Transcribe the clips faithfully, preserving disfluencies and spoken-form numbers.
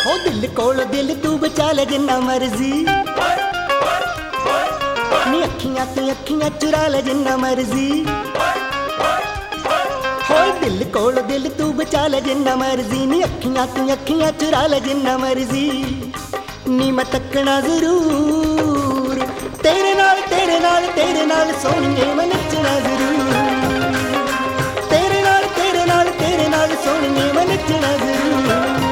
ओ दिल कोल दिल तू बचा ले जिन्ना मर्जी, नी अखियां तू अखियां चुरा ले जिन्ना मर्जी। हो दिल कोल दिल तू बचा ले जिन्ना मर्जी, नी अखियां तू अखियां चुरा ले जिन्ना मर्जी। नी मैं तकना जरूर तेरे नाल तेरे नाल तेरे नाल सोहणिए मैं नचना जरूर, तेरे नाल तेरे नाल तेरे नाल सोहणिए मैं नचना जरूर।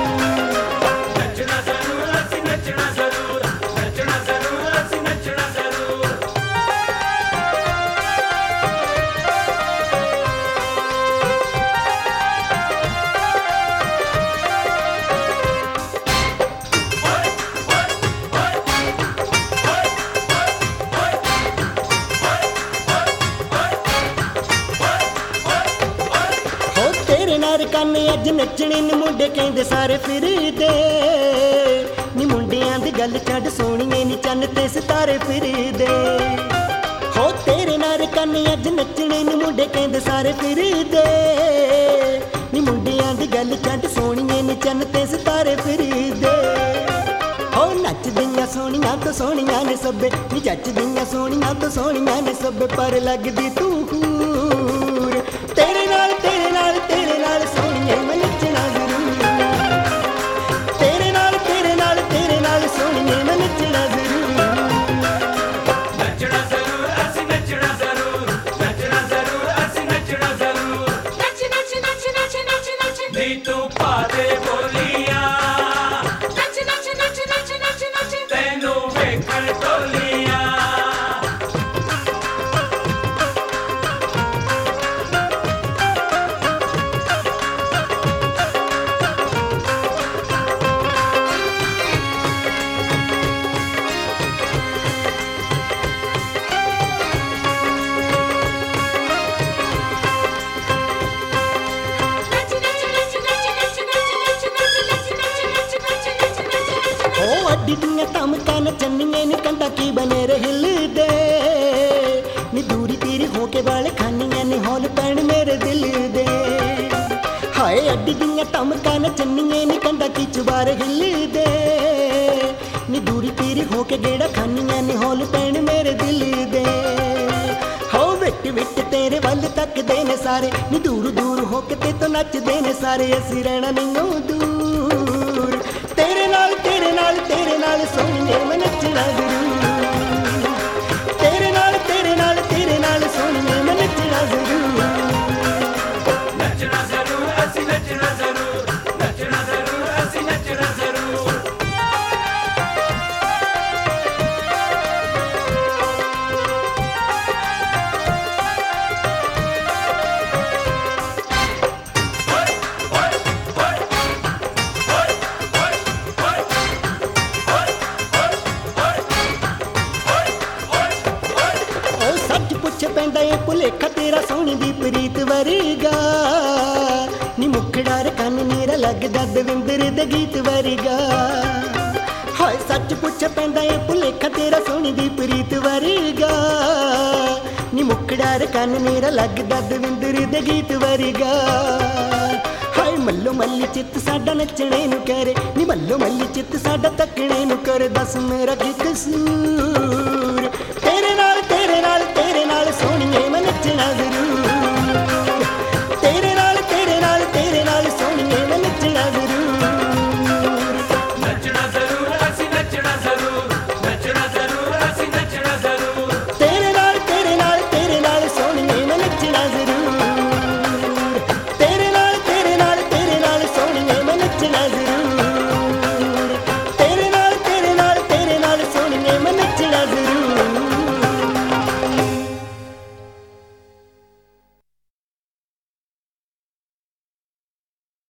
काने अज नचने न मुंडे कहंदे सारे फिरदे, नी मुंडियां दी गल छड्ड सोहणिए नी चन्न ते सितारे फिरदे। हो तेरे नाल काने अज नचने न मुंडे कहंदे सारे फिरदे, नी मुंडियां दी गल छड्ड सोहणिए नी चन्न ते सितारे फिरदे। हो नचदियां सोहणियां तो सोहणियां ने सब्बे, नी जचदियां सोहणियां तो सोहणियां ने सब्बे, पर लगदी तू हूर तेरे नाल तेरे नाल तेरे नाल सोहणिए मैं नचना जरूर, तेरे नाल तेरे नाल तेरे नाल सोहणिए मैं नचना जरूर। नचना जरूर असीं नचना जरूर, नचना जरूर असीं नचना जरूर। नच नच नच नच नच नच नी तू पा दे बोलियां, नच नच नच नच नच नच तैनू वेखण टोलियां। अड्डियां धमकां नचनिए नी कंधा की बने हिलदे, नी दूरी तीरी होके वाले खानियां नी हौल पैण मेरे दिल दे। हाय अड्डियां धमकां नचनिए नी कंधा की चुबार हिलदे, नी दूरी तीरी होके गेड़ा खानियां नी हौल पैण मेरे दिल दे। हो विट विट तेरे वल तकदे ने सारे, नी दूर दूर होके ते तो नचदे ने सारे, असीं रहना नहीं दूर तेरे नाल तेरे नाल तेरे नाल सोहणिए मैं नचना जरूर, तेरे नाल तेरे नाल तेरे नाल सोहणिए मैं नचना जरूर। नचना जरूर असीं नचना जरूर, नचना जरूर असीं नचना जरूर। भुलेखा तेरा सोहनी दी प्रीत वरगा, नी मुखड़ा रकन नीरा लगदा दविंदर दे गीत वरगा। हाय सच पुछ पैंदा ए भुलेखा तेरा सोहनी दी प्रीत वरगा, नी मुखड़ा रकन नीरा लगदा दविंदर दे गीत वरगा। हाय मल्लो मल्ली चित्त साडा नचणे नू करे, नी मल्लो मल्ली चित्त साडा तकणे नू करे, दस मेरा की कसूर तेरे नाल तेरे नाल तेरे नाल सोहणिए मैं नचना जरूर।